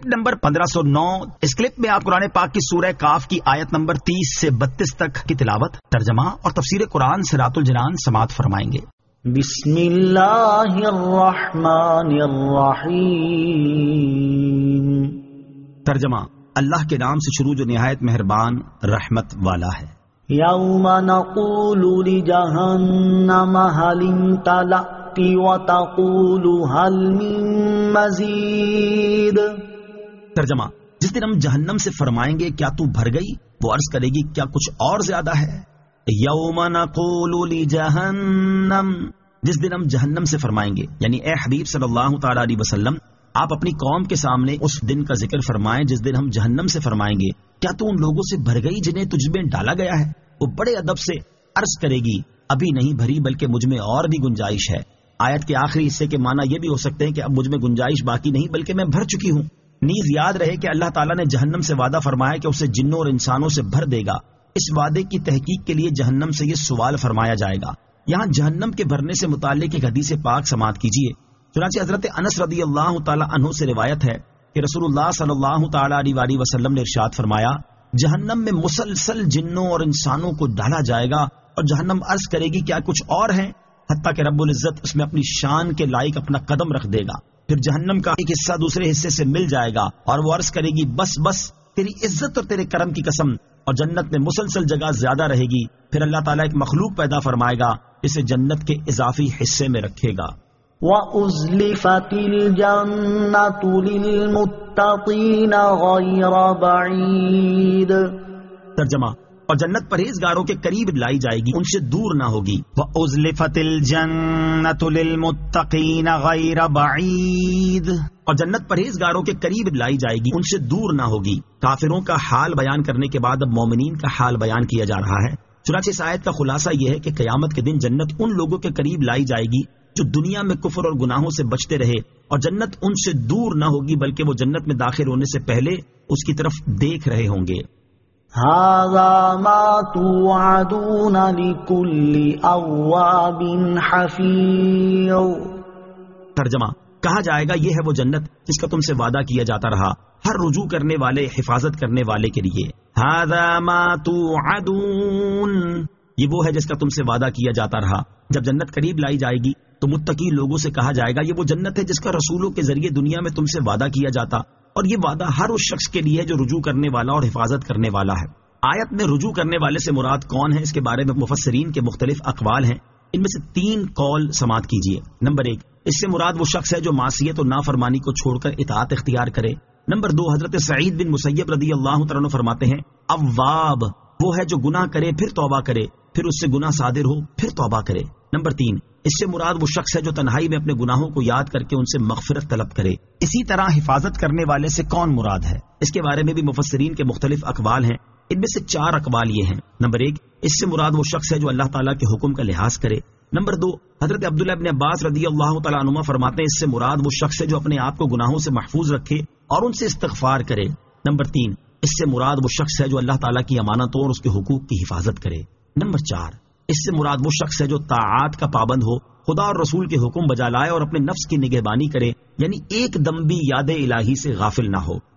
Clip number 1509۔ اس clip میں آپ قرآن پاک کی سورہ کاف کی آیت نمبر 30 سے 32 تک کی تلاوت، ترجمہ اور تفسیر قرآن صراط الجنان سماعت فرمائیں گے۔ بسم اللہ الرحمن الرحیم۔ ترجمہ، اللہ کے نام سے شروع جو نہایت مہربان رحمت والا ہے۔ یوم نقول لجہنم هل امتلأت وتقول هل من مزید۔ ترجمہ، جس دن ہم جہنم سے فرمائیں گے کیا تو بھر گئی، وہ عرض کرے گی کیا کچھ اور زیادہ ہے۔ یوم نقول لجہنم، جس دن ہم جہنم سے فرمائیں گے، یعنی اے حبیب صلی اللہ تعالی علیہ وسلم آپ اپنی قوم کے سامنے اس دن کا ذکر فرمائیں جس دن ہم جہنم سے فرمائیں گے کیا تو ان لوگوں سے بھر گئی جنہیں تجھ میں ڈالا گیا ہے۔ وہ بڑے ادب سے عرض کرے گی ابھی نہیں بھری بلکہ مجھ میں اور بھی گنجائش ہے۔ آیت کے آخری حصے کے معنی یہ بھی ہو سکتے ہیں کہ اب مجھ میں گنجائش باقی نہیں بلکہ میں بھر چکی ہوں۔ نیز یاد رہے کہ اللہ تعالیٰ نے جہنم سے وعدہ فرمایا کہ اسے جنوں اور انسانوں سے بھر دے گا۔ اس وعدے کی تحقیق کے لیے جہنم سے یہ سوال فرمایا جائے گا۔ یہاں جہنم کے بھرنے سے متعلق ایک حدیث پاک سماعت کیجیے۔ چنانچہ حضرت انس رضی اللہ تعالی عنہ سے روایت ہے کہ رسول اللہ صلی اللہ تعالی علیہ وآلہ وسلم نے ارشاد فرمایا جہنم میں مسلسل جنوں اور انسانوں کو ڈالا جائے گا اور جہنم عرض کرے گی کیا کچھ اور ہیں، حتیٰ کہ رب العزت اس میں اپنی شان کے لائق اپنا قدم رکھ دے گا۔ پھر جہنم کا ایک حصہ دوسرے حصے سے مل جائے گا اور وہ عرض کرے گی بس بس تیری عزت اور تیرے کرم کی قسم، اور جنت میں مسلسل جگہ زیادہ رہے گی۔ پھر اللہ تعالیٰ ایک مخلوق پیدا فرمائے گا اسے جنت کے اضافی حصے میں رکھے گا۔ وَأُزْلِفَتِ الْجَنَّةُ لِلْمُتَّقِينَ غَيْرَ بَعِيدٍ۔ ترجمہ، اور جنت پرہیزگاروں کے قریب لائی جائے گی، ان سے دور نہ ہوگی۔ وَأُزْلِفَتِ الْجَنَّةُ لِلْمُتَّقِينَ غَيْرَ بَعِيدٍ، اور جنت پرہیزگاروں کے قریب لائی جائے گی، ان سے دور نہ ہوگی۔ کافروں کا حال بیان کرنے کے بعد اب مومنین کا حال بیان کیا جا رہا ہے۔ چنانچہ اس آیت کا خلاصہ یہ ہے کہ قیامت کے دن جنت ان لوگوں کے قریب لائی جائے گی جو دنیا میں کفر اور گناہوں سے بچتے رہے، اور جنت ان سے دور نہ ہوگی بلکہ وہ جنت میں داخل ہونے سے پہلے اس کی طرف دیکھ رہے ہوں گے۔ ھذا ما توعدون لکل اواب حفیظ۔ ترجمہ، کہا جائے گا یہ ہے وہ جنت جس کا تم سے وعدہ کیا جاتا رہا ہر رجوع کرنے والے، حفاظت کرنے والے کے لیے۔ ھذا ما توعدون، یہ وہ ہے جس کا تم سے وعدہ کیا جاتا رہا۔ جب جنت قریب لائی جائے گی تو متقی لوگوں سے کہا جائے گا یہ وہ جنت ہے جس کا رسولوں کے ذریعے دنیا میں تم سے وعدہ کیا جاتا، اور یہ وعدہ ہر اس شخص کے لیے ہے جو رجوع کرنے والا اور حفاظت کرنے والا ہے۔ آیت میں رجوع کرنے والے سے مراد کون ہے، اس کے بارے میں مفسرین کے مختلف اقوال ہیں۔ ان میں سے 3 قول سماعت کیجیے۔ نمبر 1، اس سے مراد وہ شخص ہے جو معصیت اور نافرمانی کو چھوڑ کر اطاعت اختیار کرے۔ نمبر 2، حضرت سعید بن مسیب رضی اللہ تعالیٰ عنہ فرماتے ہیں اواب وہ ہے جو گناہ کرے پھر توبہ کرے، پھر اس سے گناہ صادر ہو پھر توبہ کرے۔ نمبر 3، اس سے مراد وہ شخص ہے جو تنہائی میں اپنے گناہوں کو یاد کر کے ان سے مغفرت طلب کرے۔ اسی طرح حفاظت کرنے والے سے کون مراد ہے، اس کے بارے میں بھی مفسرین کے مختلف اقوال ہیں۔ ان میں سے 4 اقوال یہ ہیں۔ نمبر 1، اس سے مراد وہ شخص ہے جو اللہ تعالیٰ کے حکم کا لحاظ کرے۔ نمبر 2، حضرت عبداللہ ابن عباس رضی اللہ تعالیٰ عنہما فرماتے ہیں اس سے مراد وہ شخص ہے جو اپنے آپ کو گناہوں سے محفوظ رکھے اور ان سے استغفار کرے۔ نمبر 3، اس سے مراد وہ شخص ہے جو اللہ تعالیٰ کی امانتوں اور اس کے حقوق کی حفاظت کرے۔ نمبر 4، اس سے مراد وہ شخص ہے جو طاعات کا پابند ہو، خدا اور رسول کے حکم بجا لائے اور اپنے نفس کی نگہبانی کرے، یعنی ایک دم بھی یاد الہی سے غافل نہ ہو۔